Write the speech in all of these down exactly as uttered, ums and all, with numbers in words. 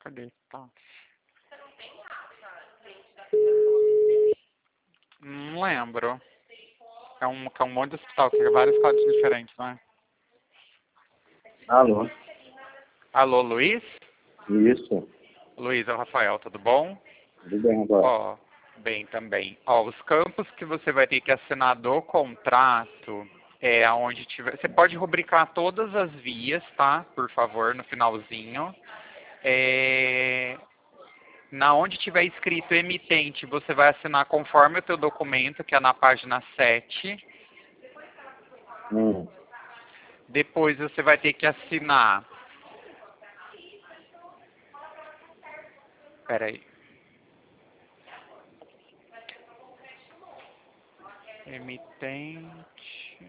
Cadê? Tá. Não lembro. É um, é um monte de hospital, que é vários códigos diferentes, né? Alô? Alô, Luiz? Isso. Luiz, é o Rafael, tudo bom? Tudo bem, Rafael? Ó, bem também. Ó, os campos que você vai ter que assinar do contrato é aonde tiver... Você pode rubricar todas as vias, tá? Por favor, no finalzinho. É... Na onde tiver escrito emitente, você vai assinar conforme o teu documento, que é na página sete. Hum. Depois você vai ter que assinar... Peraí. Emitente...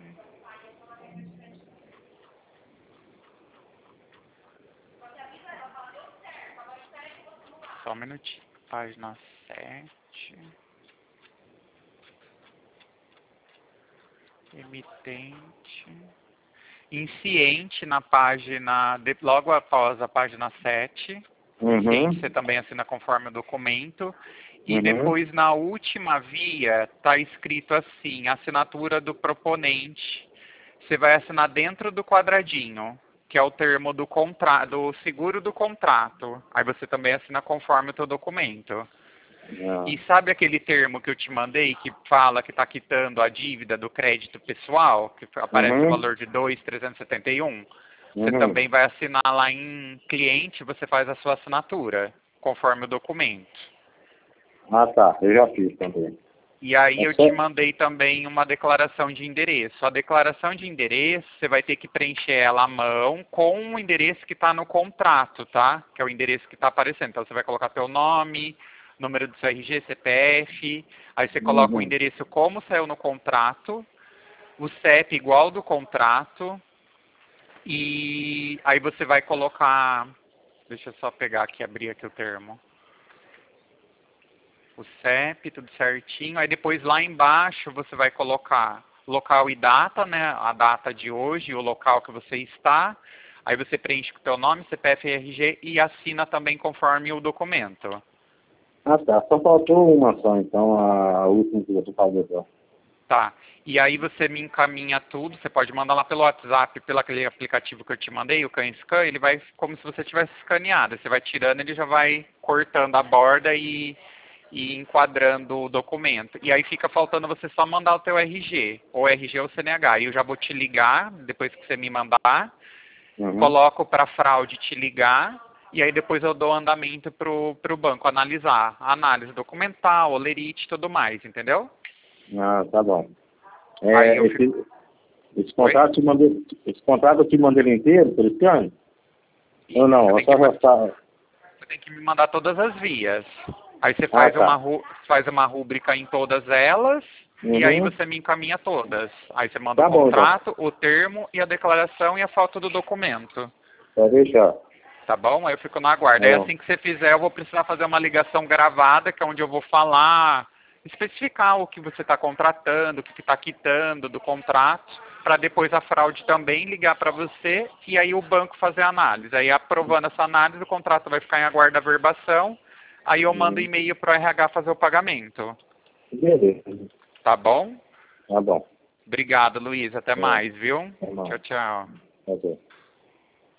Só um minutinho. Página sete. Emitente. Insciente na página, de, logo após a página sete. Uhum. Insciente, você também assina conforme o documento. E Uhum. depois, na última via, está escrito assim, assinatura do proponente. Você vai assinar dentro do quadradinho, que é o termo do, contra, do seguro do contrato. Aí você também assina conforme o teu documento. Ah. E sabe aquele termo que eu te mandei, que fala que está quitando a dívida do crédito pessoal, que aparece Uhum. o valor de dois mil trezentos e setenta e um? Você Uhum. também vai assinar lá em cliente, você faz a sua assinatura, conforme o documento. Ah, tá. Eu já fiz também. E aí É eu só... te mandei também uma declaração de endereço. A declaração de endereço, você vai ter que preencher ela à mão com o endereço que está no contrato, tá? Que é o endereço que está aparecendo. Então você vai colocar teu nome, número do seu R G, C P F, aí você coloca o Uhum. endereço como saiu no contrato, o C E P igual do contrato, e aí você vai colocar... Deixa eu só pegar aqui, abrir aqui o termo. O C E P, tudo certinho. Aí depois lá embaixo você vai colocar local e data, né? A data de hoje, o local que você está. Aí você preenche com o teu nome, C P F e R G e assina também conforme o documento. Ah, tá. Só faltou uma só, então, a última que você falou. Tá. E aí você me encaminha tudo, você pode mandar lá pelo WhatsApp, pelo aquele aplicativo que eu te mandei, o CanScan, ele vai como se você tivesse escaneado. Você vai tirando, ele já vai cortando a borda e... e enquadrando o documento. E aí fica faltando você só mandar o teu R G, ou R G ou C N H. E eu já vou te ligar, depois que você me mandar, Uhum. coloco para fraude te ligar, e aí depois eu dou andamento pro, pro banco analisar. Análise documental, olerite e tudo mais, entendeu? Ah, tá bom. Aí É, eu esse, fico... esse, contrato te mandei, esse contrato eu te mandei ele inteiro, por esse ano? Ou não? Você Ou tem, só que, ma- restar... você tem que me mandar todas as vias. Aí você Ah, faz, uma, tá. ru- faz uma rúbrica em todas elas, e aí Uhum. você me encaminha todas. Aí você manda o Tá bom, então. contrato, o termo e a declaração e a foto do documento. Pode deixar. Tá bom? Aí eu fico na guarda. Tá Aí bom. assim que você fizer, eu vou precisar fazer uma ligação gravada, que é onde eu vou falar, especificar o que você está contratando, o que está quitando do contrato, para depois a fraude também ligar para você e aí o banco fazer a análise. Aí aprovando essa análise, o contrato vai ficar em aguardo da verbação, aí eu mando Uhum. e-mail para o R H fazer o pagamento. Beleza. Tá bom? Tá bom. Obrigado, Luiz. Até É. mais, viu? Tá bom. Tchau, tchau. Ok.